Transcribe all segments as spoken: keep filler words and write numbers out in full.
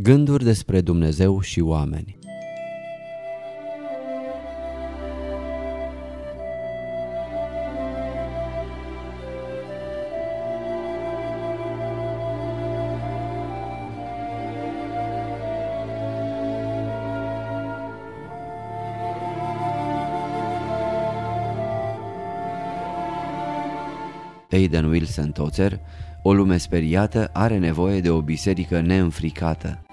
Gânduri despre Dumnezeu și oameni. Aidan Wilson Tozer: o lume speriată are nevoie de o biserică neînfricată.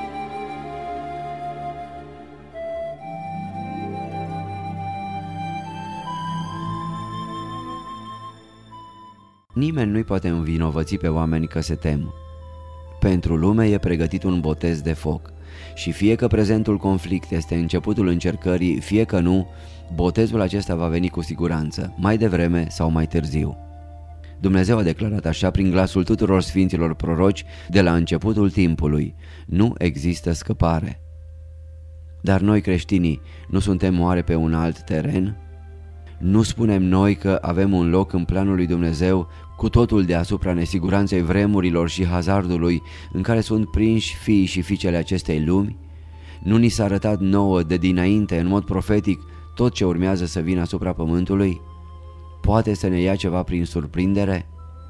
Nimeni nu-i poate învinovăți pe oameni că se tem. Pentru lume e pregătit un botez de foc și fie că prezentul conflict este începutul încercării, fie că nu, botezul acesta va veni cu siguranță, mai devreme sau mai târziu. Dumnezeu a declarat așa prin glasul tuturor sfinților proroci de la începutul timpului: nu există scăpare. Dar noi, creștinii, nu suntem oare pe un alt teren? Nu spunem noi că avem un loc în planul lui Dumnezeu cu totul deasupra nesiguranței vremurilor și hazardului în care sunt prinși fiii și fiicele acestei lumi? Nu ni s-a arătat nouă de dinainte, în mod profetic, tot ce urmează să vină asupra pământului? Poate să ne ia ceva prin surprindere?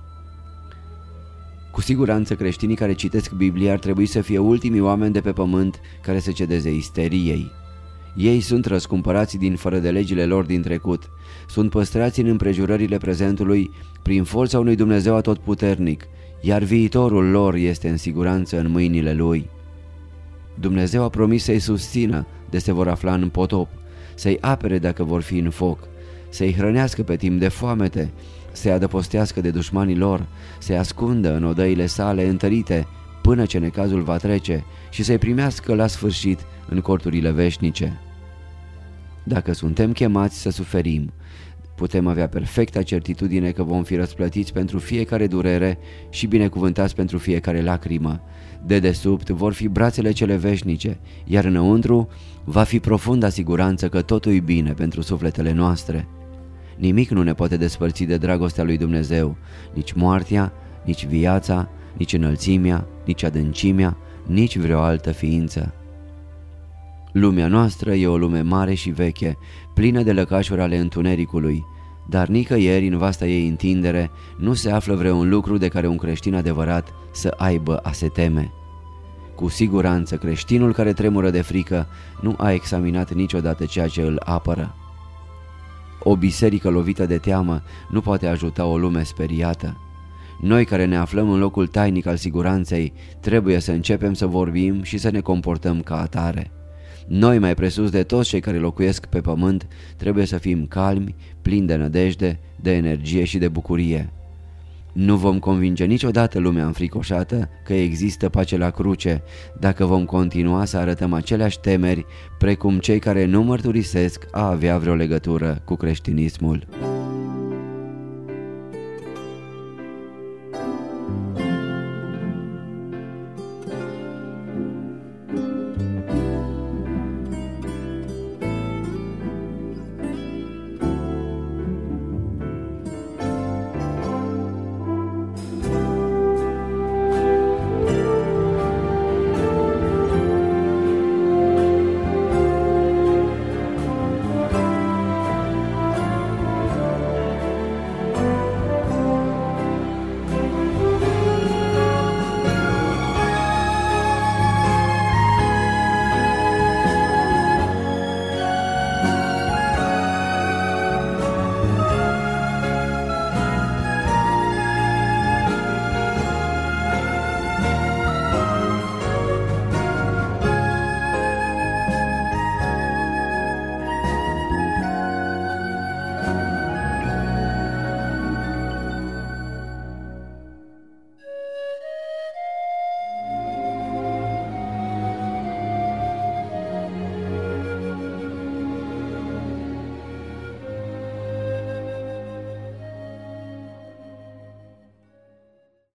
Cu siguranță creștinii care citesc Biblia ar trebui să fie ultimii oameni de pe pământ care să cedeze isteriei. Ei sunt răscumpărați din fără de legile lor din trecut, sunt păstrați în împrejurările prezentului prin forța unui Dumnezeu atotputernic, iar viitorul lor este în siguranță în mâinile Lui. Dumnezeu a promis să-i susțină de se vor afla în potop, să-i apere dacă vor fi în foc, să-i hrănească pe timp de foamete, să-i adăpostească de dușmanii lor, să-i ascundă în odăile sale întărite până ce necazul va trece și să-i primească la sfârșit în corturile veșnice. Dacă suntem chemați să suferim, putem avea perfecta certitudine că vom fi răsplătiți pentru fiecare durere și binecuvântați pentru fiecare lacrimă. Dedesubt vor fi brațele cele veșnice, iar înăuntru va fi profunda siguranță că totul e bine pentru sufletele noastre. Nimic nu ne poate despărți de dragostea lui Dumnezeu, nici moartea, nici viața, nici înălțimea, nici adâncimea, nici vreo altă ființă. Lumea noastră e o lume mare și veche, plină de lăcașuri ale întunericului, dar nicăieri în vasta ei întindere nu se află vreun lucru de care un creștin adevărat să aibă a se teme. Cu siguranță creștinul care tremură de frică nu a examinat niciodată ceea ce îl apără. O biserică lovită de teamă nu poate ajuta o lume speriată. Noi care ne aflăm în locul tainic al siguranței trebuie să începem să vorbim și să ne comportăm ca atare. Noi, mai presus de toți cei care locuiesc pe pământ, trebuie să fim calmi, plini de nădejde, de energie și de bucurie. Nu vom convinge niciodată lumea înfricoșată că există pace la cruce dacă vom continua să arătăm aceleași temeri precum cei care nu mărturisesc a avea vreo legătură cu creștinismul.